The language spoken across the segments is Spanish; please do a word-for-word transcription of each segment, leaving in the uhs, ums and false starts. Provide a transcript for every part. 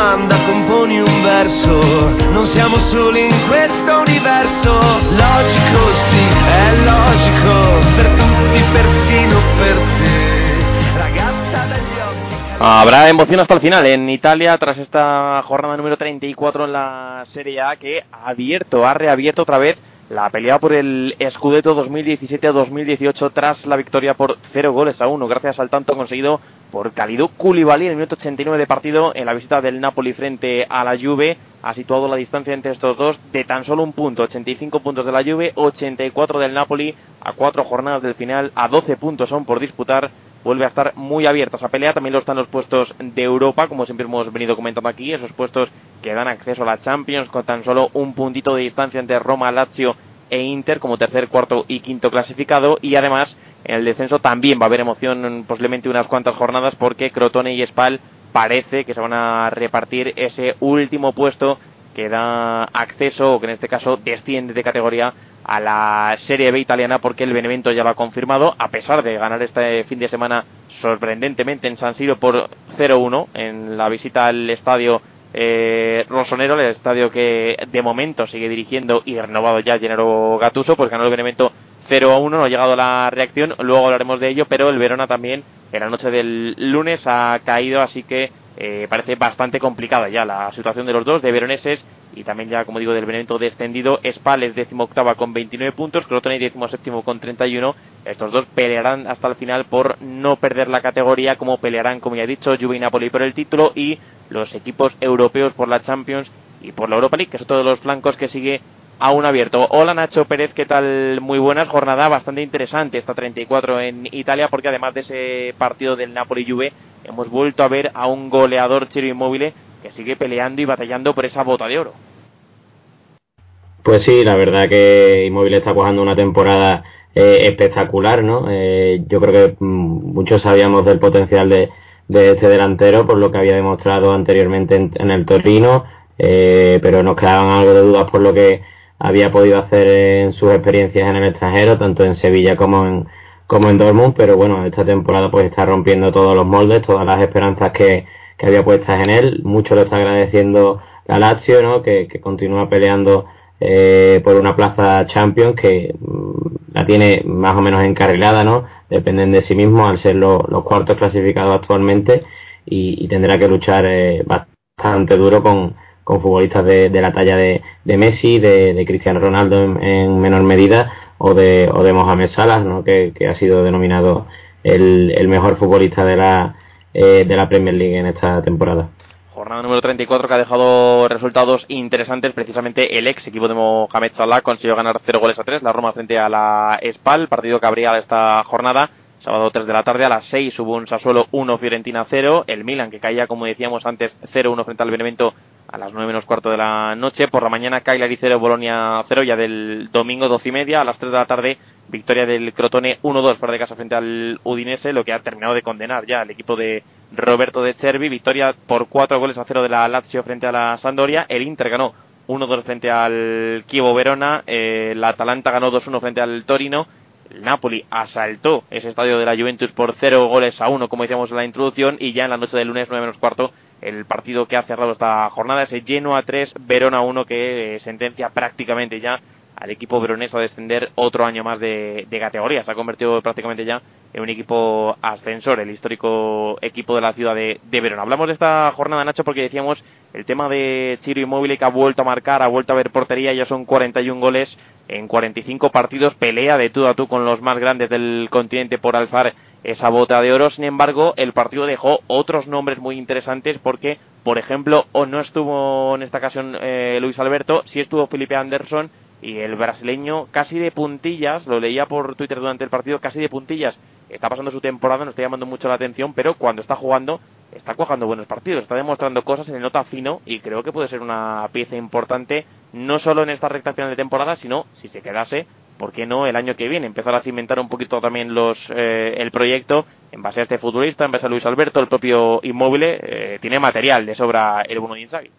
domanda componi un verso, non siamo soli in questo universo. Logico, sì, è logico, per tutti, persino per te, ragazza dagli occhi. Habrá emoción hasta el final en Italia tras esta jornada número treinta y cuatro en la Serie A, que ha abierto, ha reabierto otra vez la pelea por el Scudetto dos mil diecisiete a dos mil dieciocho tras la victoria por cero goles a uno, gracias al tanto conseguido por Kalidou Koulibaly en el minuto ochenta y nueve de partido en la visita del Napoli frente a la Juve. Ha situado la distancia entre estos dos de tan solo un punto, ochenta y cinco puntos de la Juve, ochenta y cuatro del Napoli, a cuatro jornadas del final, a doce puntos son por disputar. Vuelve a estar muy abierta esa pelea, también lo están los puestos de Europa, como siempre hemos venido comentando aquí, esos puestos que dan acceso a la Champions con tan solo un puntito de distancia entre Roma, Lazio e Inter como tercer, cuarto y quinto clasificado. Y además en el descenso también va a haber emoción posiblemente unas cuantas jornadas, porque Crotone y Spal parece que se van a repartir ese último puesto que da acceso, o que en este caso desciende de categoría, a la Serie B italiana, porque el Benevento ya lo ha confirmado, a pesar de ganar este fin de semana sorprendentemente en San Siro por cero uno en la visita al estadio eh, Rossonero, el estadio que de momento sigue dirigiendo y renovado ya Gennaro Gattuso. Pues ganó el Benevento cero a uno, no ha llegado la reacción, luego hablaremos de ello, pero el Verona también en la noche del lunes ha caído, así que eh, parece bastante complicada ya la situación de los dos, de veroneses, y también ya, como digo, del Benevento descendido. Spal es decimoctava con veintinueve puntos, Crotone décimo séptimo con treinta y uno. Estos dos pelearán hasta el final por no perder la categoría, como pelearán, como ya he dicho, Juve y Napoli por el título, y los equipos europeos por la Champions y por la Europa League, que son todos los flancos que sigue aún abierto. Hola Nacho Pérez, ¿qué tal? Muy buenas. Jornada bastante interesante esta treinta y cuatro en Italia, porque además de ese partido del Napoli-Juve hemos vuelto a ver a un goleador, Ciro Immobile, que sigue peleando y batallando por esa bota de oro. Pues sí, la verdad que Immobile está cuajando una temporada eh, espectacular, ¿no? Eh, yo creo que mm, muchos sabíamos del potencial de, de este delantero por lo que había demostrado anteriormente en, en el Torino, eh, pero nos quedaban algo de dudas por lo que había podido hacer en sus experiencias en el extranjero, tanto en Sevilla como en como en Dortmund. Pero bueno, esta temporada pues está rompiendo todos los moldes, todas las esperanzas que, que había puestas en él. Mucho lo está agradeciendo la Lazio, ¿no? Que, que continúa peleando eh, por una plaza Champions, que mmm, la tiene más o menos encarrilada, ¿no? Dependen de sí mismos al ser lo, los cuartos clasificados actualmente, y, y tendrá que luchar eh, bastante duro con con futbolistas de, de la talla de, de Messi, de, de Cristiano Ronaldo en, en menor medida, o de o de Mohamed Salah, ¿no? que, que ha sido denominado el, el mejor futbolista de la eh, de la Premier League en esta temporada. Jornada número treinta y cuatro que ha dejado resultados interesantes. Precisamente el ex equipo de Mohamed Salah consiguió ganar cero goles a tres, la Roma frente a la Spal, partido que abría esta jornada. Sábado tres de la tarde, a las seis hubo un Sassuolo uno, Fiorentina cero, el Milan que caía, como decíamos antes, cero uno frente al Benevento a las nueve menos cuarto de la noche. Por la mañana, Cagliari cero, Bolonia cero, ya del domingo doce y media. A las tres de la tarde, victoria del Crotone uno dos fuera de casa frente al Udinese, lo que ha terminado de condenar ya al equipo de Roberto De Zerbi. Victoria por cuatro goles a cero de la Lazio frente a la Sampdoria. El Inter ganó uno dos frente al Chievo Verona, eh, la Atalanta ganó dos uno frente al Torino. El Napoli asaltó ese estadio de la Juventus por cero goles a uno, como decíamos en la introducción, y ya en la noche del lunes nueve menos cuarto, el partido que ha cerrado esta jornada, ese Genoa tres, Verona uno, que eh, sentencia prácticamente ya al equipo veronés a descender otro año más de, de categoría. Se ha convertido prácticamente ya en un equipo ascensor, el histórico equipo de la ciudad de, de Verona. Hablamos de esta jornada, Nacho, porque decíamos el tema de Ciro Immobile, que ha vuelto a marcar, ha vuelto a ver portería, ya son cuarenta y un goles en cuarenta y cinco partidos, pelea de tú a tú con los más grandes del continente por alzar esa bota de oro. Sin embargo, el partido dejó otros nombres muy interesantes, porque, por ejemplo, o no estuvo en esta ocasión eh, Luis Alberto, sí estuvo Felipe Anderson, y el brasileño casi de puntillas, lo leía por Twitter durante el partido, casi de puntillas, está pasando su temporada, no está llamando mucho la atención, pero cuando está jugando, está cuajando buenos partidos, está demostrando cosas, se nota fino, y creo que puede ser una pieza importante, no solo en esta recta final de temporada, sino, si se quedase, ¿por qué no el año que viene? Empezar a cimentar un poquito también los eh, el proyecto en base a este futbolista, en base a Luis Alberto, el propio Immobile, eh, tiene material de sobra el bueno de Inzaghi.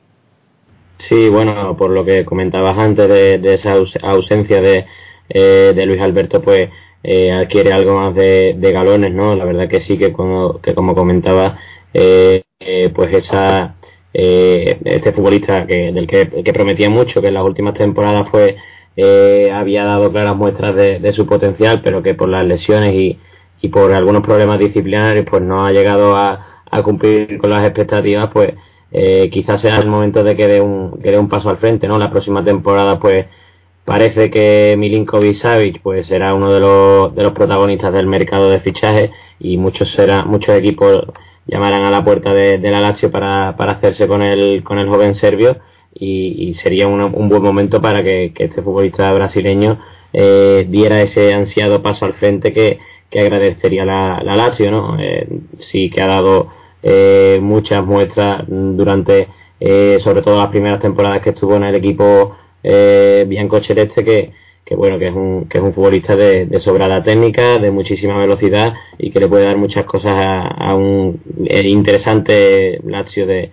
Sí, bueno, por lo que comentabas antes de, de esa aus- ausencia de, eh, de Luis Alberto, pues eh, adquiere algo más de, de galones, ¿no? La verdad que sí, que como, que como comentaba, eh, eh, pues esa eh, este futbolista que, del que, que prometía mucho, que en las últimas temporadas pues eh, había dado claras muestras de, de su potencial, pero que por las lesiones y, y por algunos problemas disciplinarios pues no ha llegado a, a cumplir con las expectativas, pues eh, quizás sea el momento de que dé un, que dé un paso al frente, ¿no? La próxima temporada pues parece que Milinkovic-Savic pues será uno de los, de los protagonistas del mercado de fichajes, y muchos será, muchos equipos llamarán a la puerta de, de la Lazio para, para hacerse con el, con el joven serbio, y, y sería una, un buen momento para que, que este futbolista brasileño eh, diera ese ansiado paso al frente que, que agradecería la, la Lazio, ¿no? Eh, sí que ha dado eh, muchas muestras durante eh, sobre todo las primeras temporadas que estuvo en el equipo eh, biancoceleste, que, que bueno, que es un, que es un futbolista de, de sobrada técnica, de muchísima velocidad, y que le puede dar muchas cosas a, a un interesante Lazio de,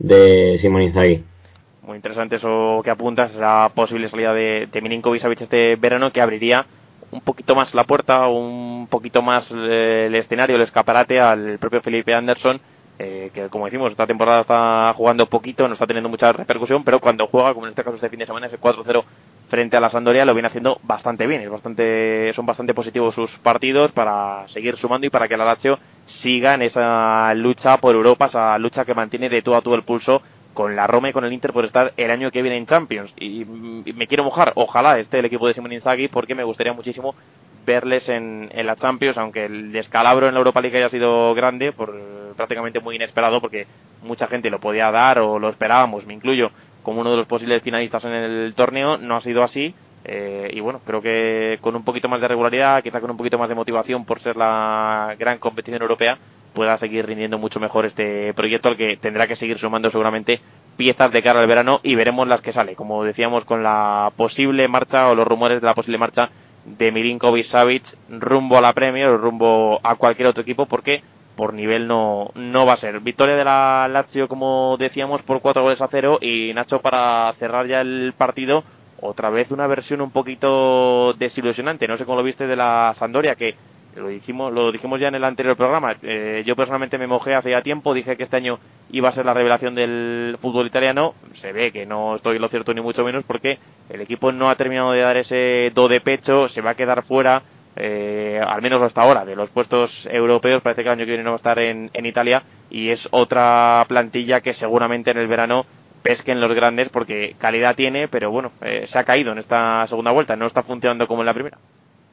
de Simone Inzaghi. Muy interesante eso que apuntas, esa posible salida de, de Milinkovic-Savic este verano, que abriría un poquito más la puerta, un poquito más eh, el escenario, el escaparate al propio Felipe Anderson, eh, que como decimos, esta temporada está jugando poquito, no está teniendo mucha repercusión, pero cuando juega, como en este caso este fin de semana, ese cuatro cero frente a la Sampdoria, lo viene haciendo bastante bien. Es bastante, son bastante positivos sus partidos para seguir sumando y para que la Lazio siga en esa lucha por Europa, esa lucha que mantiene de todo a todo el pulso con la Roma y con el Inter por estar el año que viene en Champions. Y, y me quiero mojar, ojalá esté el equipo de Simone Inzaghi, porque me gustaría muchísimo verles en, en la Champions, aunque el descalabro en la Europa League haya sido grande, por prácticamente muy inesperado, porque mucha gente lo podía dar o lo esperábamos, me incluyo, como uno de los posibles finalistas en el torneo. No ha sido así, eh, y bueno, creo que con un poquito más de regularidad, quizá con un poquito más de motivación por ser la gran competición europea, pueda seguir rindiendo mucho mejor este proyecto, al que tendrá que seguir sumando seguramente piezas de cara al verano, y veremos las que sale, como decíamos, con la posible marcha o los rumores de la posible marcha de Milinkovic-Savic rumbo a la Premier o rumbo a cualquier otro equipo, porque por nivel no, no va a ser. Victoria de la Lazio, como decíamos, por cuatro goles a cero. Y Nacho, para cerrar ya el partido, otra vez una versión un poquito desilusionante, no sé cómo lo viste, de la Sampdoria, que lo dijimos, lo dijimos ya en el anterior programa. Eh, yo personalmente me mojé hace ya tiempo, dije que este año iba a ser la revelación del fútbol italiano. Se ve que no estoy en lo cierto ni mucho menos, porque el equipo no ha terminado de dar ese do de pecho, se va a quedar fuera, eh, al menos hasta ahora, de los puestos europeos. Parece que el año que viene no va a estar en, en Italia, y es otra plantilla que seguramente en el verano pesquen los grandes, porque calidad tiene, pero bueno, eh, se ha caído en esta segunda vuelta, no está funcionando como en la primera.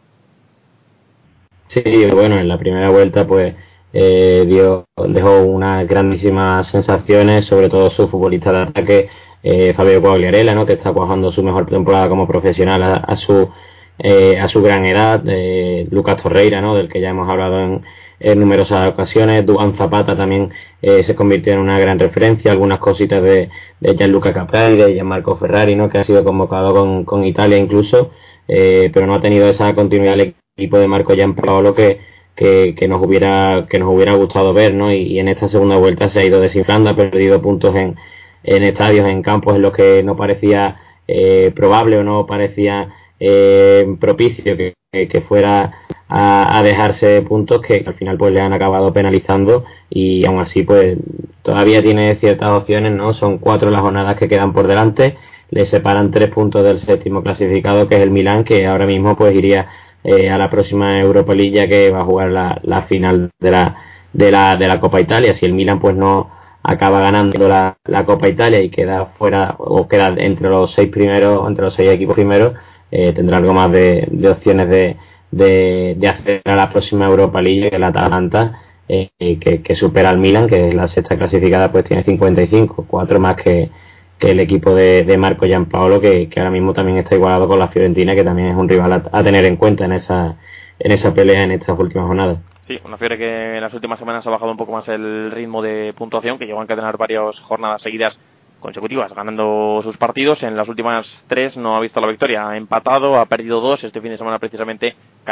Sí, bueno, en la primera vuelta pues eh, dio, dejó unas grandísimas sensaciones, sobre todo su futbolista de ataque, eh, Fabio Quagliarella, ¿no? Que está cuajando su mejor temporada como profesional a, a su eh, a su gran edad. eh, Lucas Torreira, ¿no? Del que ya hemos hablado en, en numerosas ocasiones. Duván Zapata también eh, se convirtió en una gran referencia. Algunas cositas de, de Gianluca Capelli, de Gianmarco Ferrari, ¿no? Que ha sido convocado con, con Italia incluso, eh, pero no ha tenido esa continuidad el equipo de Marco Gianpaolo que, que, que nos hubiera que nos hubiera gustado ver, ¿no? Y, y en esta segunda vuelta se ha ido desinflando, ha perdido puntos en, en estadios, en campos en los que no parecía eh, probable o no parecía eh, propicio que, que fuera a, a dejarse puntos, que al final pues le han acabado penalizando, y aún así pues todavía tiene ciertas opciones, ¿no? Son cuatro las jornadas que quedan por delante, le separan tres puntos del séptimo clasificado, que es el Milán, que ahora mismo pues iría eh, a la próxima Europa League, ya que va a jugar la, la final de la, de la de la Copa Italia. Si el Milán pues no acaba ganando la, la Copa Italia y queda fuera, o queda entre los seis primeros, entre los seis equipos primeros, eh, tendrá algo más de, de opciones de, de, de acceder a la próxima Europa League, que el Atalanta, eh, que, que supera al Milan, que es la sexta clasificada, pues tiene cincuenta y cinco, cuatro más que, que el equipo de, de Marco Gianpaolo, que, que ahora mismo también está igualado con la Fiorentina, que también es un rival a, a tener en cuenta en esa, en esa pelea en estas últimas jornadas. Sí, una Fiore que en las últimas semanas ha bajado un poco más el ritmo de puntuación, que llegó a encadenar varias jornadas seguidas consecutivas ganando sus partidos. En las últimas tres no ha visto la victoria, ha empatado, ha perdido dos. Este fin de semana precisamente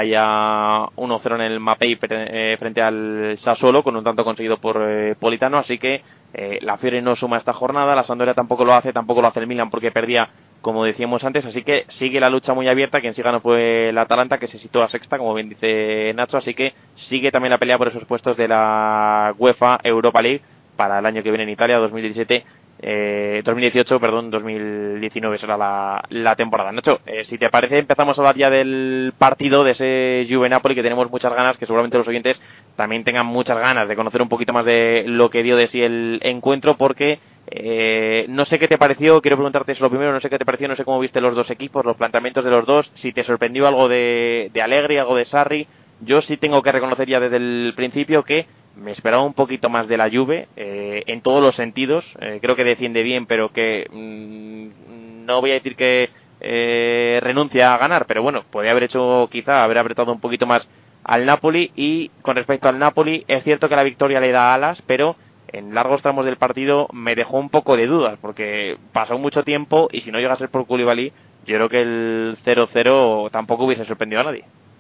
caía uno cero en el Mapei eh, frente al Sassuolo, con un tanto conseguido por eh, Politano. Así que eh, la Fiore no suma esta jornada, la Sampdoria tampoco lo hace, tampoco lo hace el Milan, porque perdía, como decíamos antes. Así que sigue la lucha muy abierta. Quien sí ganó fue el Atalanta, que se situó a sexta, como bien dice Nacho. Así que sigue también la pelea por esos puestos de la UEFA Europa League, para el año que viene en Italia, dos mil diecisiete, eh, dos mil dieciocho, perdón, dos mil diecinueve será la, la temporada. Nacho, eh, si te parece, empezamos a hablar ya del partido, de ese Juve-Napoli, que tenemos muchas ganas, que seguramente los oyentes también tengan muchas ganas de conocer un poquito más de lo que dio de sí el encuentro, porque eh, no sé qué te pareció, quiero preguntarte eso lo primero, no sé qué te pareció, no sé cómo viste los dos equipos, los planteamientos de los dos, si te sorprendió algo de, de Allegri, algo de Sarri. Yo sí tengo que reconocer ya desde el principio que me esperaba un poquito más de la Juve, eh, en todos los sentidos. Eh, creo que defiende bien, pero que mmm, no voy a decir que eh, renuncia a ganar, pero bueno, podría haber hecho, quizá, haber apretado un poquito más al Napoli. Y con respecto al Napoli, es cierto que la victoria le da alas, pero en largos tramos del partido me dejó un poco de dudas, porque pasó mucho tiempo y si no llega a ser por Koulibaly, yo creo que el cero cero tampoco hubiese sorprendido a nadie.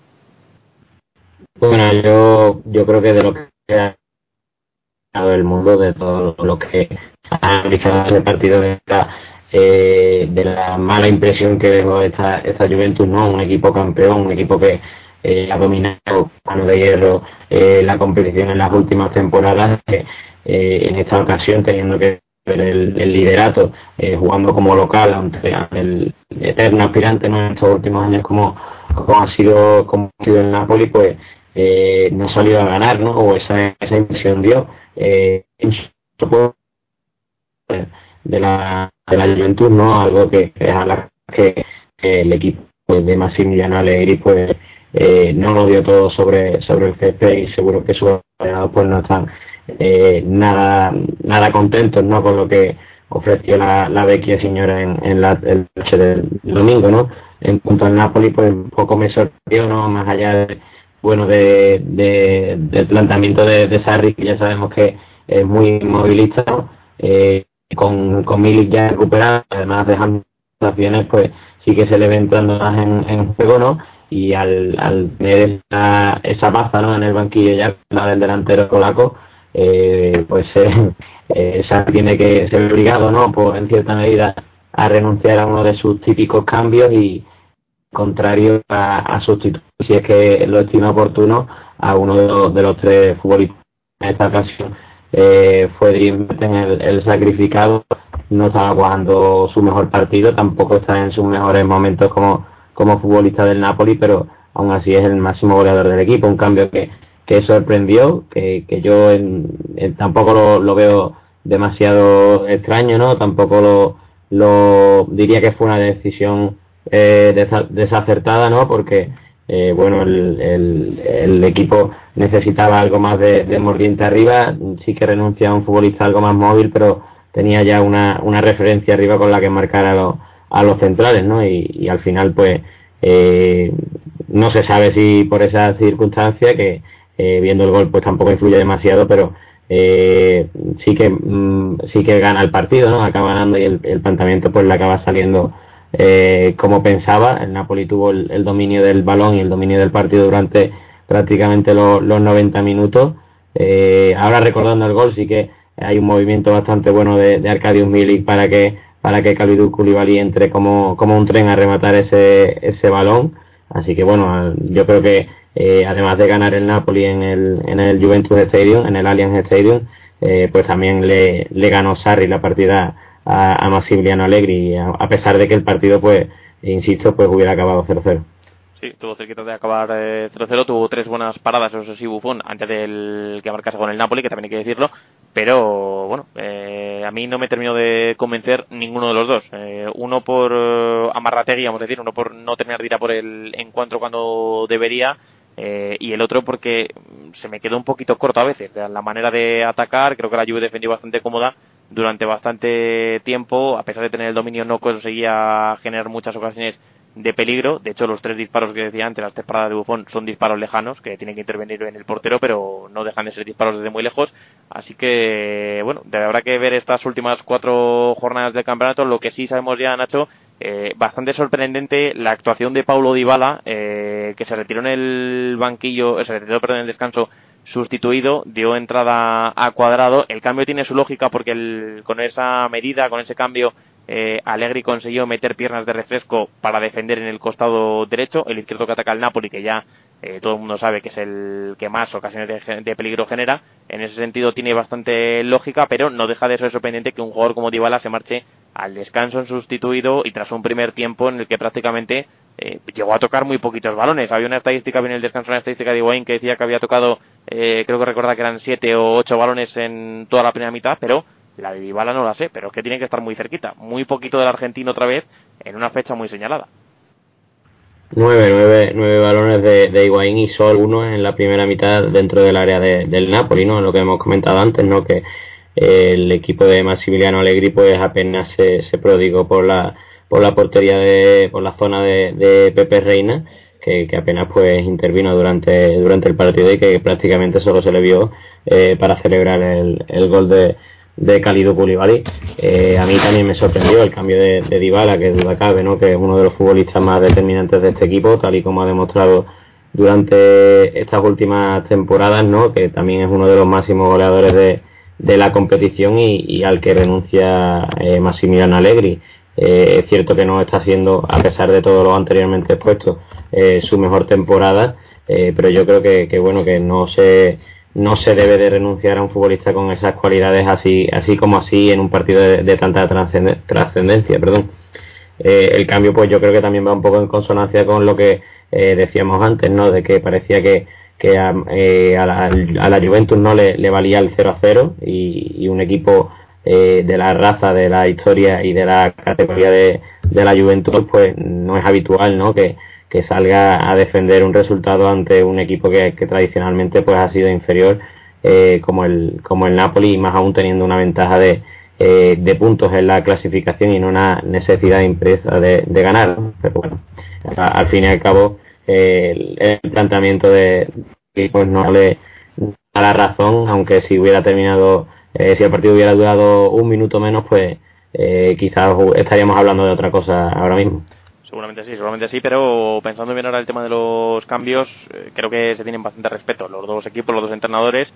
Bueno, yo, yo creo que de lo que ha dado el mundo, de todo lo que ha analizado ese partido, de la, eh, de la mala impresión que dejó esta, esta Juventus, ¿no? Un equipo campeón, un equipo que eh, ha dominado mano de hierro eh, la competición en las últimas temporadas, eh, eh, en esta ocasión teniendo que ver el, el liderato, eh, jugando como local ante el eterno aspirante, ¿no? En estos últimos años como, como ha sido como ha sido el Napoli, pues eh, no ha salido a ganar, ¿no? O esa, esa impresión dio eh, de la de la Juventus, ¿no? Algo que, que es a la que, que el equipo de Massimiliano Allegri pues eh, no lo dio todo sobre sobre el césped, y seguro que sus jugadores pues no están eh, nada nada contentos, ¿no? Con lo que ofreció la, la vecchia señora en, en la el noche del domingo, ¿no? En cuanto al Napoli, pues un poco me sorprendió, ¿no? Más allá de bueno de, de del planteamiento de, de Sarri, que ya sabemos que es muy movilista, ¿no? Eh, con, con Milik ya recuperado, además dejando acciones, pues sí que se le ve entrando más en, en juego, ¿no? Y al, al tener esa, esa baza, ¿no? En el banquillo ya la del delantero polaco, eh, pues eh, eh, Sarri tiene que ser obligado, ¿no? Por, en cierta medida, a renunciar a uno de sus típicos cambios y contrario a, a sustituir, si es que lo estima oportuno, a uno de los, de los tres futbolistas. En esta ocasión eh, fue Dream el, el sacrificado, no estaba jugando su mejor partido, tampoco está en sus mejores momentos como, como futbolista del Napoli, pero aún así es el máximo goleador del equipo. Un cambio que, que sorprendió, que, que yo en, en, tampoco lo, lo veo demasiado extraño, ¿no? Tampoco lo, lo diría que fue una decisión eh, desa, desacertada, ¿no? Porque eh, bueno, el, el, el equipo necesitaba algo más de, de mordiente arriba, sí que renuncia a un futbolista algo más móvil, pero tenía ya una, una referencia arriba con la que marcar a, lo, a los centrales, ¿no? Y, y al final, pues, eh, no se sabe si por esa circunstancia, que eh, viendo el gol, pues tampoco influye demasiado, pero eh, sí que mm, sí que gana el partido, ¿no? Acaba ganando y el, el planteamiento pues le acaba saliendo eh, como pensaba. El Napoli tuvo el, el dominio del balón y el dominio del partido durante prácticamente lo, los noventa minutos. Eh, ahora recordando el gol, sí que hay un movimiento bastante bueno de, de Arkadiusz Milik para que para que Kalidou Koulibaly entre como, como un tren a rematar ese, ese balón. Así que bueno, yo creo que eh, además de ganar el Napoli en el, en el Juventus Stadium, en el Allianz Stadium, eh, pues también le, le ganó Sarri la partida a, a Massimiliano Allegri, a, a pesar de que el partido, pues, insisto, pues hubiera acabado cero cero. Sí, tuvo cerquita de acabar eh, cero cero, tuvo tres buenas paradas, eso sí, Buffon, antes del que marcase con el Napoli, que también hay que decirlo, pero bueno, eh, a mí no me terminó de convencer ninguno de los dos. Eh, uno por eh, Amarrategui, vamos a decir, uno por no terminar de ir a por el encuentro cuando debería, eh, y el otro porque se me quedó un poquito corto a veces, de la manera de atacar. Creo que la Juve defendió bastante cómoda durante bastante tiempo, a pesar de tener el dominio no conseguía generar muchas ocasiones de peligro. De hecho, los tres disparos que decía antes, las tres paradas de Buffon, son disparos lejanos que tienen que intervenir en el portero, pero no dejan de ser disparos desde muy lejos. Así que, bueno, habrá que ver estas últimas cuatro jornadas del campeonato. Lo que sí sabemos ya, Nacho, eh, bastante sorprendente la actuación de Paulo Dybala, eh, que se retiró en el banquillo, se retiró, perdón, en el descanso, sustituido, dio entrada a Cuadrado. El cambio tiene su lógica porque el, con esa medida, con ese cambio, Eh, Allegri consiguió meter piernas de refresco para defender en el costado derecho, el izquierdo que ataca al Napoli, que ya eh, todo el mundo sabe que es el que más ocasiones de, de peligro genera. En ese sentido tiene bastante lógica, pero no deja de ser sorprendente que un jugador como Dybala se marche al descanso en sustituido y tras un primer tiempo en el que prácticamente eh, llegó a tocar muy poquitos balones. Había una estadística, viene el descanso, una estadística de Higuaín que decía que había tocado, eh, creo que recordar que eran siete o ocho balones en toda la primera mitad, pero la de Dybala no la sé, pero es que tiene que estar muy cerquita. Muy poquito del argentino otra vez en una fecha muy señalada. Nueve, nueve, nueve balones de, de Higuaín y solo uno en la primera mitad dentro del área de, del Napoli, ¿no? Lo que hemos comentado antes, ¿no? Que eh, el equipo de Massimiliano Allegri pues apenas se, se prodigó por la por la portería de por la zona de, de Pepe Reina, que, que apenas pues intervino durante durante el partido y que prácticamente solo se le vio eh, para celebrar el, el gol de de Kalidou Koulibaly. Eh, a mí también me sorprendió el cambio de, de Dybala, que duda cabe, ¿no? Que es uno de los futbolistas más determinantes de este equipo, tal y como ha demostrado durante estas últimas temporadas, ¿no? Que también es uno de los máximos goleadores de, de la competición y, y al que renuncia eh, Massimiliano Allegri. Eh, es cierto que no está siendo, a pesar de todo lo anteriormente expuesto, eh, su mejor temporada, eh, pero yo creo que, que bueno, que no se no se debe de renunciar a un futbolista con esas cualidades así así como así en un partido de, de tanta trascendencia, perdón. Eh, el cambio pues yo creo que también va un poco en consonancia con lo que eh, decíamos antes, ¿no? De que parecía que, que a, eh, a, la, a la Juventus no le, le valía el cero a cero y, y un equipo eh, de la raza, de la historia y de la categoría de, de la Juventus pues no es habitual, ¿no? Que que salga a defender un resultado ante un equipo que, que tradicionalmente pues ha sido inferior eh, como el como el Napoli, y más aún teniendo una ventaja de, eh, de puntos en la clasificación y no una necesidad impresa de, de ganar. Pero bueno, a, al fin y al cabo eh, el, el planteamiento de pues no le da la razón, aunque si hubiera terminado eh, si el partido hubiera durado un minuto menos pues eh, quizás estaríamos hablando de otra cosa ahora mismo. Seguramente sí, seguramente sí, pero pensando bien ahora el tema de los cambios, eh, creo que se tienen bastante respeto los dos equipos, los dos entrenadores.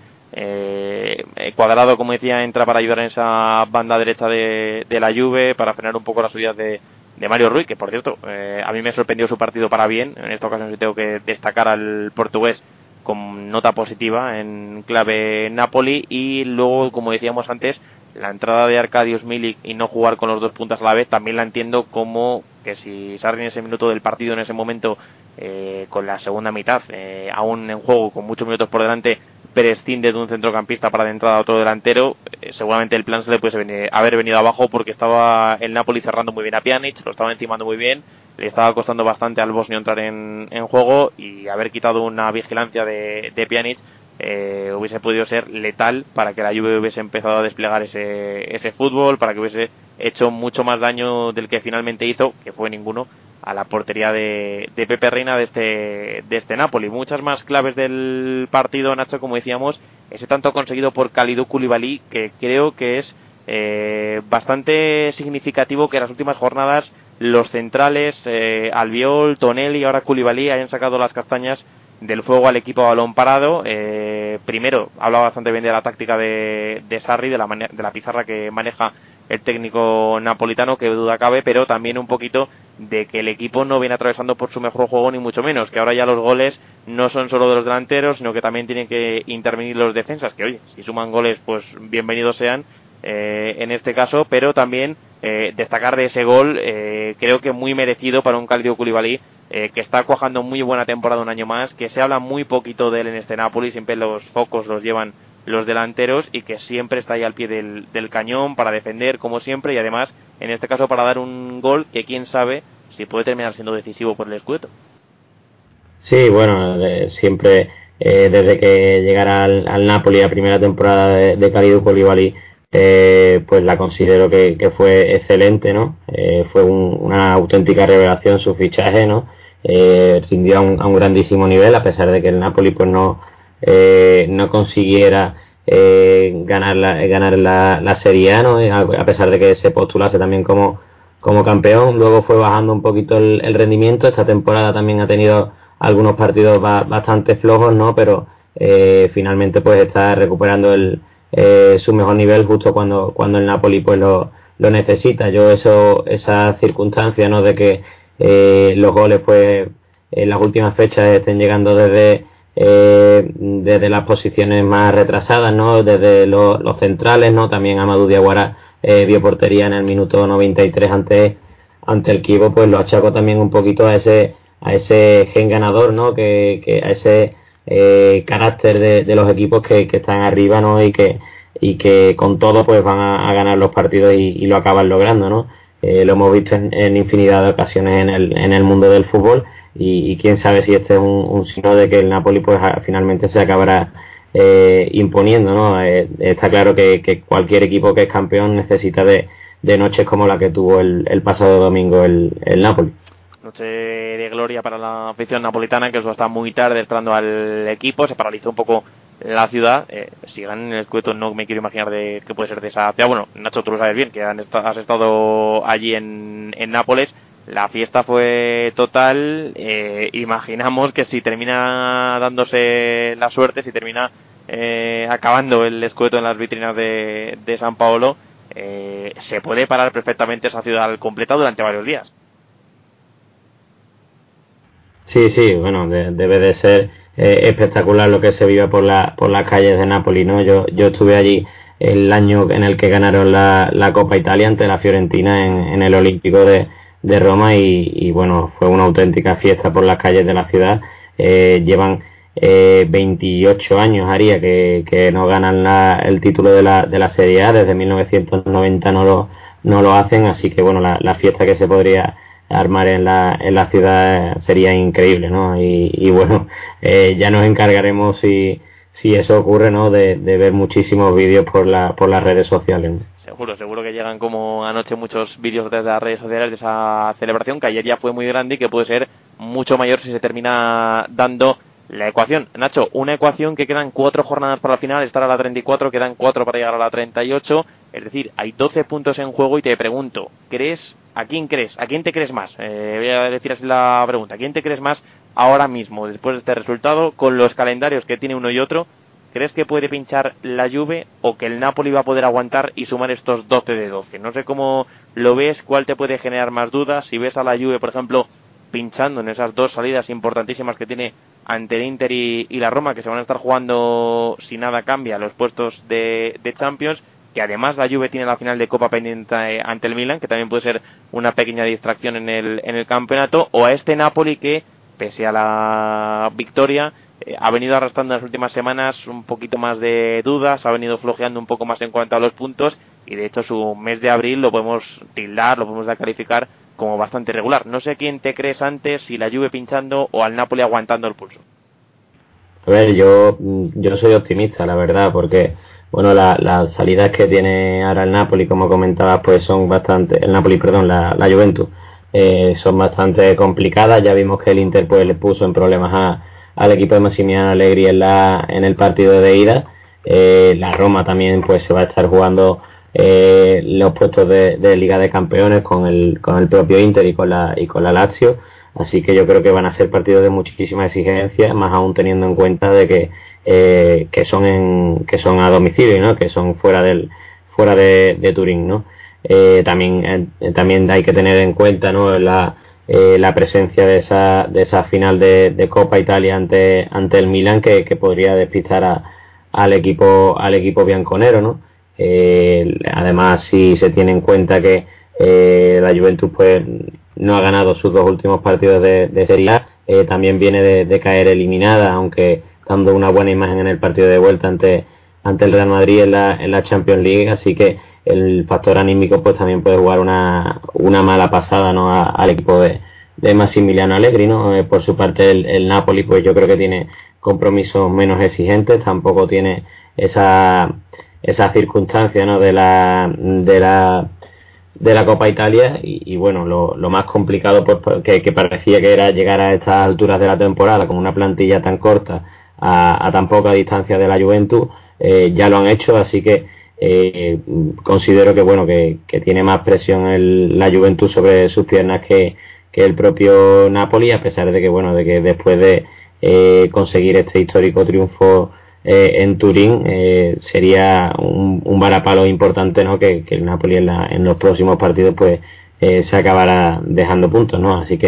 Eh, Cuadrado, como decía, entra para ayudar en esa banda derecha de, de la Juve, para frenar un poco las subidas de, de Mario Rui, que por cierto, eh, a mí me sorprendió su partido para bien. En esta ocasión sí tengo que destacar al portugués con nota positiva en clave Napoli. Y luego, como decíamos antes, la entrada de Arkadiusz Milik y no jugar con los dos puntas a la vez también la entiendo como que si Sarri en ese minuto del partido, en ese momento, eh, con la segunda mitad eh, aún en juego, con muchos minutos por delante, prescinde de un centrocampista para de entrada a otro delantero, eh, seguramente el plan se le puede venir, haber venido abajo, porque estaba el Napoli cerrando muy bien a Pjanic, lo estaba encimando muy bien, le estaba costando bastante al bosnio entrar en, en juego, y haber quitado una vigilancia de, de Pjanic eh, hubiese podido ser letal para que la Juve hubiese empezado a desplegar ese, ese fútbol, para que hubiese hecho mucho más daño del que finalmente hizo, que fue ninguno, a la portería de, de Pepe Reina de este, de este Napoli. Muchas más claves del partido, Nacho, como decíamos, ese tanto conseguido por Kalidou Koulibaly, que creo que es eh, bastante significativo que en las últimas jornadas los centrales, eh, Albiol, Tonelli y ahora Koulibaly, hayan sacado las castañas del fuego al equipo a balón parado. Eh, primero, hablaba bastante bien de la táctica de, de Sarri, de la, mane- de la pizarra que maneja el técnico napolitano, que duda cabe, pero también un poquito de que el equipo no viene atravesando por su mejor juego, ni mucho menos, que ahora ya los goles no son solo de los delanteros, sino que también tienen que intervenir los defensas, que oye, si suman goles, pues bienvenidos sean eh, en este caso, pero también eh, destacar de ese gol, eh, creo que muy merecido para un Kalidou Koulibaly, eh, que está cuajando muy buena temporada un año más, que se habla muy poquito de él en este Napoli, siempre los focos los llevan los delanteros, y que siempre está ahí al pie del, del cañón para defender como siempre, y además en este caso para dar un gol que quién sabe si puede terminar siendo decisivo por el Scudetto. Sí, bueno, de, siempre eh, desde que llegara al, al Napoli la primera temporada de, de Kalidou Koulibaly, eh, pues la considero que, que fue excelente, ¿no? Eh, fue un, una auténtica revelación su fichaje, ¿no? Eh, rindió a un, a un grandísimo nivel, a pesar de que el Napoli pues no eh, no consiguiera eh, ganar la ganar la, la Serie A, ¿no? A pesar de que se postulase también como como campeón. Luego fue bajando un poquito el, el rendimiento. Esta temporada también ha tenido algunos partidos ba- bastante flojos, ¿no? Pero eh, finalmente pues está recuperando el eh, su mejor nivel justo cuando cuando el Napoli pues lo, lo necesita. Yo eso esa circunstancia, ¿no? De que eh, los goles pues en las últimas fechas estén llegando desde eh, desde las posiciones más retrasadas, ¿no? Desde lo, los centrales, ¿no? También Amadou Diawara eh, vio portería en el minuto noventa y tres ante ante el Kibo, pues lo achaco también un poquito a ese a ese gen ganador, ¿no? Que, que a ese eh, carácter de, de los equipos que, que están arriba, ¿no? Y que y que con todo pues van a, a ganar los partidos y, y lo acaban logrando, ¿no? Eh, lo hemos visto en, en infinidad de ocasiones en el, en el mundo del fútbol y, y quién sabe si este es un, un signo de que el Napoli pues a, finalmente se acabará eh, imponiendo, ¿no? Eh, está claro que, que cualquier equipo que es campeón necesita de, de noches como la que tuvo el, el pasado domingo el, el Napoli. Noche de gloria para la afición napolitana, que eso está muy tarde entrando al equipo, se paralizó un poco la ciudad. Eh, si ganan el Scudetto no me quiero imaginar de qué puede ser de esa ciudad. Bueno, Nacho, tú lo sabes bien, que han est- has estado allí en, en Nápoles. La fiesta fue total. Eh, imaginamos que si termina dándose la suerte, si termina eh, acabando el Scudetto en las vitrinas de, de San Paolo, eh, se puede parar perfectamente esa ciudad completa durante varios días. Sí, sí, bueno, de, debe de ser eh, espectacular lo que se vive por la por las calles de Nápoles, ¿no? Yo yo estuve allí el año en el que ganaron la, la Copa Italia ante la Fiorentina en, en el Olímpico de, de Roma y, y bueno, fue una auténtica fiesta por las calles de la ciudad. Eh, llevan eh, veintiocho años, haría, que, que no ganan la, el título de la, de la Serie A, desde mil novecientos noventa no lo, no lo hacen, así que bueno, la, la fiesta que se podría armar en la, en la ciudad sería increíble, ¿no? Y, y bueno, eh, ya nos encargaremos si, si eso ocurre, ¿no? De, de ver muchísimos vídeos por la, por las redes sociales, ¿no? Seguro, seguro que llegan como anoche muchos vídeos desde las redes sociales de esa celebración, que ayer ya fue muy grande y que puede ser mucho mayor si se termina dando la ecuación. Nacho, una ecuación que quedan cuatro jornadas para la final, estar a la treinta y cuatro, quedan cuatro para llegar a la treinta y ocho, es decir, hay doce puntos en juego y te pregunto, ¿crees, a quién crees, a quién te crees más? Eh, voy a decir así la pregunta, ¿a quién te crees más ahora mismo, después de este resultado, con los calendarios que tiene uno y otro? ¿Crees que puede pinchar la Juve o que el Napoli va a poder aguantar y sumar estos doce de doce? No sé cómo lo ves, cuál te puede generar más dudas. Si ves a la Juve, por ejemplo, pinchando en esas dos salidas importantísimas que tiene ante el Inter y, y la Roma, que se van a estar jugando si nada cambia los puestos de, de Champions, que además la Juve tiene la final de Copa pendiente ante el Milan, que también puede ser una pequeña distracción en el, en el campeonato, o a este Napoli que, pese a la victoria, eh, ha venido arrastrando en las últimas semanas un poquito más de dudas, ha venido flojeando un poco más en cuanto a los puntos, y de hecho su mes de abril lo podemos tildar, lo podemos calificar como bastante regular. No sé quién te crees antes, si la Juve pinchando o al Napoli aguantando el pulso. A ver, yo, yo soy optimista, la verdad, porque bueno, la, las salidas que tiene ahora el Napoli, como comentabas, pues son bastante, el Napoli, perdón, la, la Juventus, eh, son bastante complicadas. Ya vimos que el Inter pues le puso en problemas a, al equipo de Massimiliano Allegri en la, en el partido de ida. Eh, la Roma también pues se va a estar jugando eh, los puestos de, de Liga de Campeones con el, con el propio Inter y con la, y con la Lazio. Así que yo creo que van a ser partidos de muchísima exigencia, más aún teniendo en cuenta de que eh, que son en, que son a domicilio, ¿no? Que son fuera del fuera de, de Turín, ¿no? Eh, también eh, también hay que tener en cuenta, ¿no? La eh, la presencia de esa de esa final de, de Copa Italia ante ante el Milan que, que podría despistar a, al equipo al equipo bianconero, ¿no? Eh, además, si se tiene en cuenta que eh, la Juventus pues no ha ganado sus dos últimos partidos de, de Serie A, eh, también viene de, de caer eliminada, aunque dando una buena imagen en el partido de vuelta ante ante el Real Madrid en la, en la Champions League, así que el factor anímico pues también puede jugar una, una mala pasada, ¿no? A, al equipo de, de Massimiliano Allegri, ¿no? Eh, por su parte el, el Napoli pues yo creo que tiene compromisos menos exigentes, tampoco tiene esa esa circunstancia, ¿no? de la de la de la Copa Italia y, y bueno, lo, lo más complicado pues que, que parecía que era llegar a estas alturas de la temporada con una plantilla tan corta a, a tan poca distancia de la Juventus, eh, ya lo han hecho, así que eh, considero que bueno que, que tiene más presión el, la Juventus sobre sus piernas que, que el propio Napoli, a pesar de que bueno de que después de eh, conseguir este histórico triunfo Eh, en Turín eh, sería un, un varapalo importante, ¿no? que, que el Napoli en, la, en los próximos partidos pues eh, se acabará dejando puntos, ¿no? Así que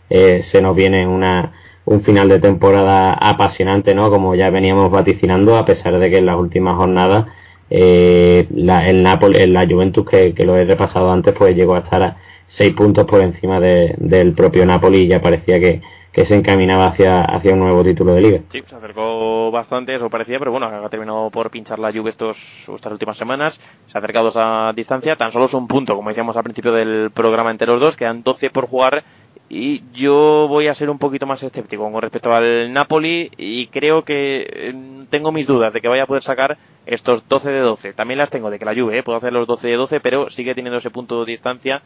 eh, se nos viene una un final de temporada apasionante, ¿no? Como ya veníamos vaticinando, a pesar de que en las últimas jornadas eh, la, el Napoli, la Juventus, que, que lo he repasado antes, pues llegó a estar a seis puntos por encima de, del propio Napoli y ya parecía que, que se encaminaba hacia, hacia un nuevo título de liga. Sí, se acercó bastante, eso parecía, pero bueno, ha terminado por pinchar la Juve estos, estas últimas semanas, se ha acercado a esa distancia, tan solo es un punto, como decíamos al principio del programa, entre los dos, quedan doce por jugar. Y yo voy a ser un poquito más escéptico con respecto al Napoli y creo que tengo mis dudas de que vaya a poder sacar estos doce de doce. También las tengo de que la Juve, ¿eh? puede hacer los doce de doce, pero sigue teniendo ese punto de distancia,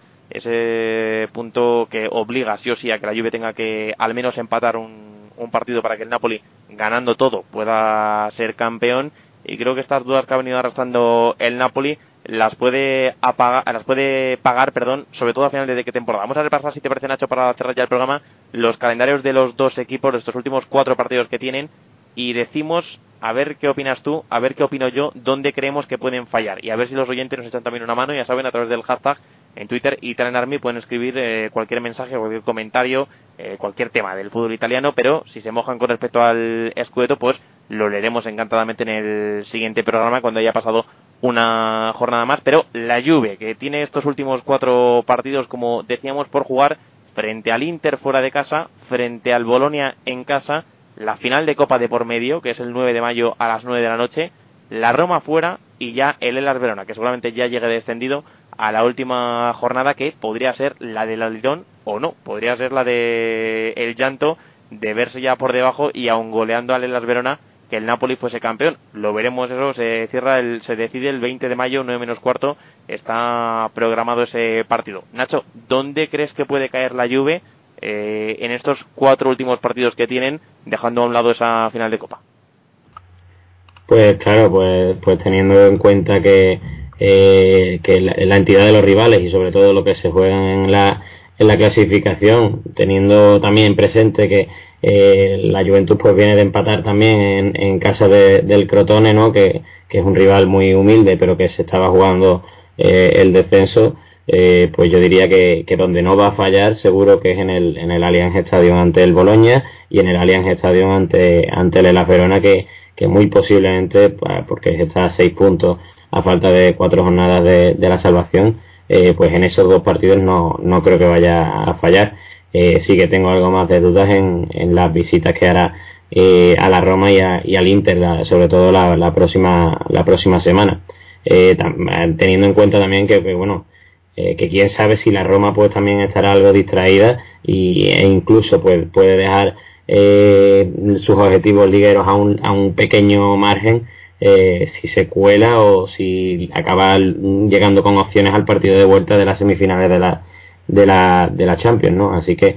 ese punto que obliga sí o sí a que la Juve tenga que al menos empatar un, un partido para que el Napoli, ganando todo, pueda ser campeón. Y creo que estas dudas que ha venido arrastrando el Napoli las puede apagar, las puede pagar, perdón, sobre todo a finales de qué temporada. Vamos a repasar, si te parece, Nacho, para cerrar ya el programa, los calendarios de los dos equipos, de estos últimos cuatro partidos que tienen, y decimos, a ver qué opinas tú, a ver qué opino yo, dónde creemos que pueden fallar, y a ver si los oyentes nos echan también una mano. Ya saben, a través del hashtag en Twitter Italian Army pueden escribir eh, cualquier mensaje, cualquier comentario, eh, cualquier tema del fútbol italiano, pero si se mojan con respecto al Scudetto, pues lo leeremos encantadamente en el siguiente programa cuando haya pasado una jornada más. Pero la Juve, que tiene estos últimos cuatro partidos, como decíamos, por jugar, frente al Inter fuera de casa, frente al Bolonia en casa, la final de Copa de por medio, que es el nueve de mayo a las nueve de la noche, la Roma fuera y ya el Hellas Verona, que seguramente ya llegue descendido a la última jornada, que podría ser la del Alirón o no, podría ser la de el llanto de verse ya por debajo y aun goleando al Hellas Verona, que el Napoli fuese campeón. Lo veremos, eso se cierra, el, se decide el veinte de mayo, nueve menos cuarto, está programado ese partido. Nacho, ¿dónde crees que puede caer la Juve eh, en estos cuatro últimos partidos que tienen, dejando a un lado esa final de Copa? Pues claro, pues, pues teniendo en cuenta que, eh, que la, la entidad de los rivales y sobre todo lo que se juega en la, en la clasificación, teniendo también presente que eh, la Juventus pues viene de empatar también en, en casa de, del Crotone, ¿no? Que, que es un rival muy humilde, pero que se estaba jugando eh, el descenso. Eh, pues yo diría que, que donde no va a fallar seguro que es en el, en el Allianz Stadium ante el Bologna y en el Allianz Stadium ante, ante el Hellas Verona, que, que muy posiblemente, porque está a seis puntos a falta de cuatro jornadas de, de la salvación, eh, pues en esos dos partidos no, no creo que vaya a fallar. Eh, sí que tengo algo más de dudas en, en las visitas que hará eh, a la Roma y, a, y al Inter, la, sobre todo la, la próxima la próxima semana. Eh, tam, teniendo en cuenta también que, que bueno, eh, que quién sabe si la Roma pues también estará algo distraída y, e incluso pues puede dejar eh, sus objetivos ligueros a un, a un pequeño margen, eh, si se cuela o si acaba llegando con opciones al partido de vuelta de las semifinales de la de la de la Champions, ¿no? Así que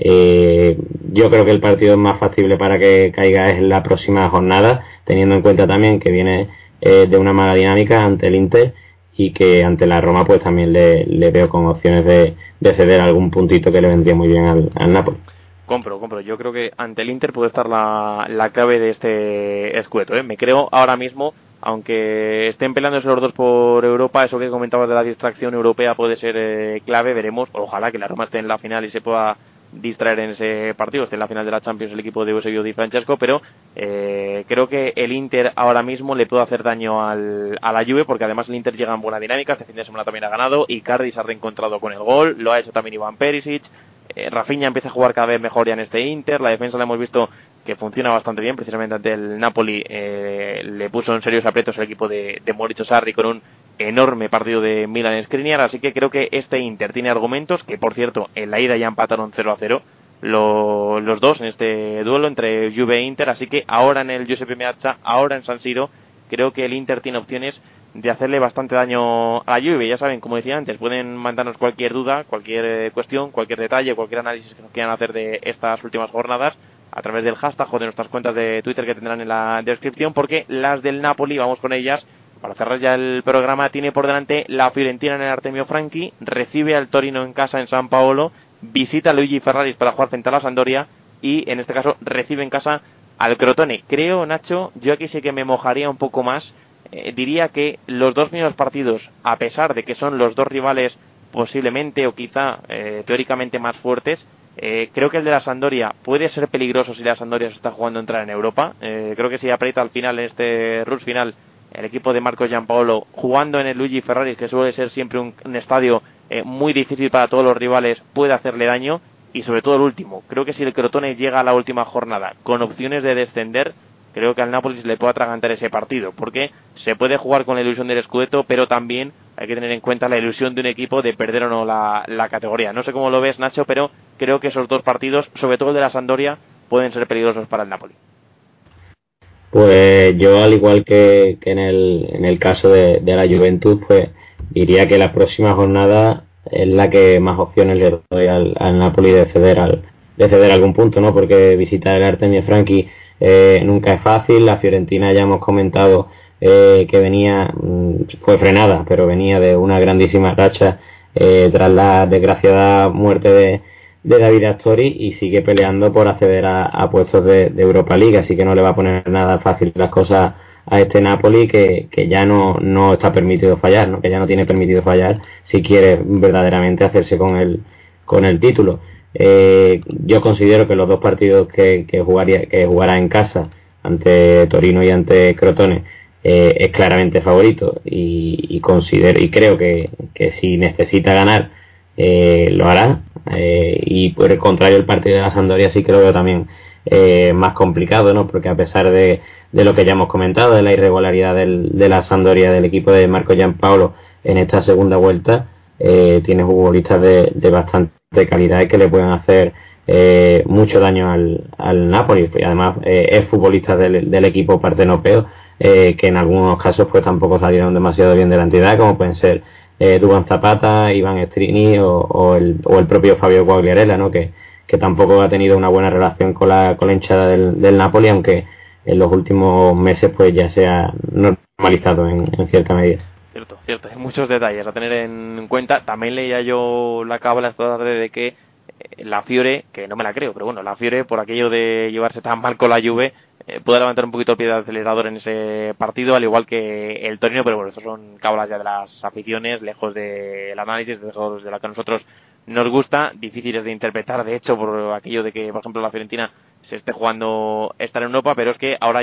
eh, yo creo que el partido más factible para que caiga es la próxima jornada, teniendo en cuenta también que viene eh, de una mala dinámica ante el Inter y que ante la Roma pues también le, le veo con opciones de, de ceder algún puntito que le vendría muy bien al, al Napoli. Compro, compro. Yo creo que ante el Inter puede estar la, la clave de este Scudetto, ¿eh? Me creo ahora mismo, aunque estén peleándose los dos por Europa, eso que comentabas de la distracción europea puede ser eh, clave, veremos. Ojalá que la Roma esté en la final y se pueda distraer en ese partido, esté en la final de la Champions el equipo de Eusebio Di Francesco, pero eh, creo que el Inter ahora mismo le puede hacer daño al, a la Juve, porque además el Inter llega en buena dinámica, este fin de semana también ha ganado, Icardi se ha reencontrado con el gol, lo ha hecho también Iván Perisic, eh, Rafinha empieza a jugar cada vez mejor ya en este Inter, la defensa la hemos visto que funciona bastante bien, precisamente ante el Napoli eh, le puso en serios aprietos el equipo de, de Maurizio Sarri con un enorme partido de Milan Skriniar, así que creo que este Inter tiene argumentos, que por cierto en la ida ya empataron cero a cero lo, los dos en este duelo entre Juve e Inter, así que ahora en el Giuseppe Meazza, ahora en San Siro, creo que el Inter tiene opciones de hacerle bastante daño a la Juve. Ya saben, como decía antes, pueden mandarnos cualquier duda, cualquier eh, cuestión, cualquier detalle, cualquier análisis que nos quieran hacer de estas últimas jornadas a través del hashtag o de nuestras cuentas de Twitter que tendrán en la descripción, porque las del Napoli, vamos con ellas. Para cerrar ya el programa, tiene por delante la Fiorentina en el Artemio Franchi, recibe al Torino en casa en San Paolo, visita a Luigi Ferraris para jugar frente a la Sampdoria y en este caso recibe en casa al Crotone. Creo, Nacho, yo aquí sí que me mojaría un poco más, eh, diría que los dos primeros partidos, a pesar de que son los dos rivales posiblemente o quizá eh, teóricamente más fuertes, Eh, creo que el de la Sampdoria puede ser peligroso si la Sampdoria se está jugando a entrar en Europa. Eh, creo que si aprieta al final, en este rush final, el equipo de Marco Giampaolo, jugando en el Luigi Ferraris, que suele ser siempre un, un estadio eh, muy difícil para todos los rivales, puede hacerle daño. Y sobre todo el último, creo que si el Crotone llega a la última jornada con opciones de descender, creo que al Napoli se le puede atragantar ese partido, porque se puede jugar con la ilusión del Scudetto, pero también hay que tener en cuenta la ilusión de un equipo de perder o no la, la categoría. No sé cómo lo ves, Nacho, pero creo que esos dos partidos, sobre todo el de la Sampdoria, pueden ser peligrosos para el Napoli. Pues yo, al igual que, que en el en el caso de, de la Juventus, pues diría que la próxima jornada es la que más opciones le doy al, al Napoli de ceder al de ceder algún punto, ¿no? Porque visitar el Artemio Franchi eh, nunca es fácil. La Fiorentina, ya hemos comentado eh, que venía, fue frenada, pero venía de una grandísima racha eh, tras la desgraciada muerte de, de David Astori, y sigue peleando por acceder a, a puestos de, de Europa League, así que no le va a poner nada fácil las cosas a este Napoli, que, que ya no, no está permitido fallar, ¿no? Que ya no tiene permitido fallar si quiere verdaderamente hacerse con el, con el título. Eh, yo considero que los dos partidos que, que, jugaría, que jugará en casa, ante Torino y ante Crotone, eh, es claramente favorito, y, y considero y creo que, que si necesita ganar eh, lo hará, eh, y por el contrario, el partido de la Sampdoria sí que lo veo también eh, más complicado, ¿no? Porque a pesar de, de lo que ya hemos comentado, de la irregularidad del, de la Sampdoria, del equipo de Marco Giampaolo en esta segunda vuelta, eh, tiene futbolistas de, de bastante calidad y que le pueden hacer eh, mucho daño al, al Napoli. Y además eh, es futbolista del, del equipo partenopeo, eh, que en algunos casos pues tampoco salieron demasiado bien de la entidad, como pueden ser eh, Duban Zapata, Iván Strini o, o, el, o el propio Fabio Quagliarella, ¿no? que, que tampoco ha tenido una buena relación con la, con la hinchada del, del Napoli, aunque en los últimos meses pues ya se ha normalizado en, en cierta medida. Cierto, cierto, hay muchos detalles a tener en cuenta. También leía yo la cábala esta tarde de que la Fiore, que no me la creo, pero bueno, la Fiore, por aquello de llevarse tan mal con la Juve, eh, puede levantar un poquito el pie del acelerador en ese partido, al igual que el Torino, pero bueno, estos son cábalas ya de las aficiones, lejos del análisis, lejos de la que a nosotros nos gusta, difíciles de interpretar, de hecho, por aquello de que, por ejemplo, la Fiorentina se esté jugando estar en Europa, pero es que ahora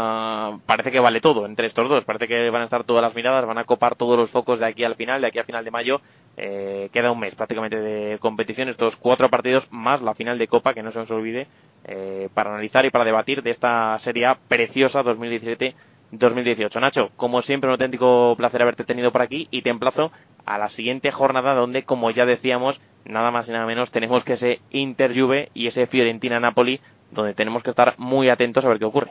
ya parece que vale todo entre estos dos, parece que van a estar todas las miradas, van a copar todos los focos de aquí al final, de aquí al final de mayo. Eh, queda un mes prácticamente de competición, estos cuatro partidos más la final de Copa, que no se nos olvide, eh, para analizar y para debatir de esta serie A preciosa dos mil diecisiete dos mil dieciocho. Nacho, como siempre, un auténtico placer haberte tenido por aquí, y te emplazo a la siguiente jornada, donde, como ya decíamos, nada más y nada menos tenemos que ese Inter Juve y ese Fiorentina Napoli, donde tenemos que estar muy atentos a ver qué ocurre.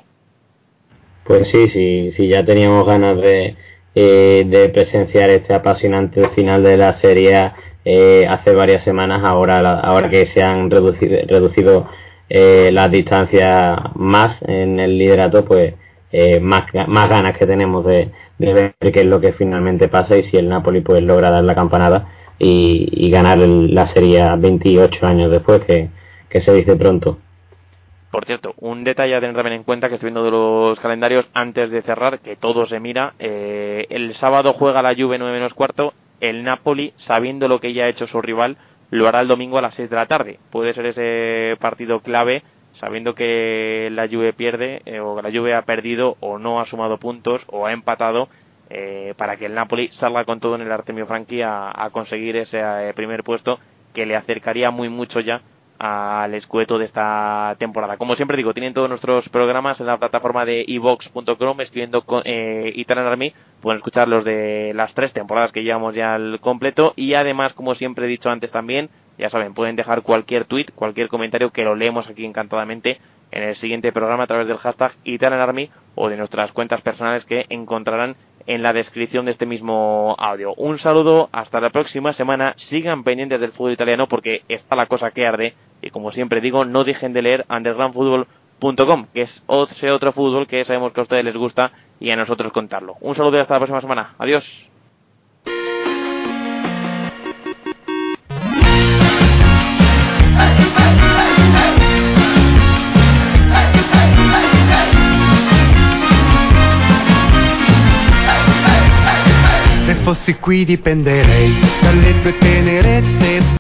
Pues sí, sí, sí, ya teníamos ganas de Eh, de presenciar este apasionante final de la Serie A eh, hace varias semanas. Ahora, ahora que se han reducido, reducido eh, las distancias más en el liderato, pues eh, más, más ganas que tenemos de, de ver qué es lo que finalmente pasa, y si el Napoli pues logra dar la campanada y, y ganar el, la Serie A veintiocho años después, que, que se dice pronto. Por cierto, un detalle a tener también en cuenta, que estoy viendo de los calendarios antes de cerrar, que todo se mira. Eh, el sábado juega la Juve nueve menos cuarto. El Napoli, sabiendo lo que ya ha hecho su rival, lo hará el domingo a las seis de la tarde. Puede ser ese partido clave, sabiendo que la Juve pierde, eh, o que la Juve ha perdido, o no ha sumado puntos, o ha empatado, eh, para que el Napoli salga con todo en el Artemio Franchi a, a conseguir ese eh, primer puesto, que le acercaría muy mucho ya al Scudetto de esta temporada. Como siempre digo, tienen todos nuestros programas en la plataforma de i vox punto com, escribiendo con, eh, Italian Army, pueden escuchar los de las tres temporadas que llevamos ya al completo, y además, como siempre he dicho antes también, ya saben, pueden dejar cualquier tweet, cualquier comentario, que lo leemos aquí encantadamente en el siguiente programa a través del hashtag Italian Army o de nuestras cuentas personales, que encontrarán en la descripción de este mismo audio. Un saludo, hasta la próxima semana. Sigan pendientes del fútbol italiano, porque está la cosa que arde, y como siempre digo, no dejen de leer underground football punto com, que es ese otro fútbol que sabemos que a ustedes les gusta y a nosotros contarlo. Un saludo y hasta la próxima semana. Adiós. Se fossi qui dipenderei dalle tue tenerezze.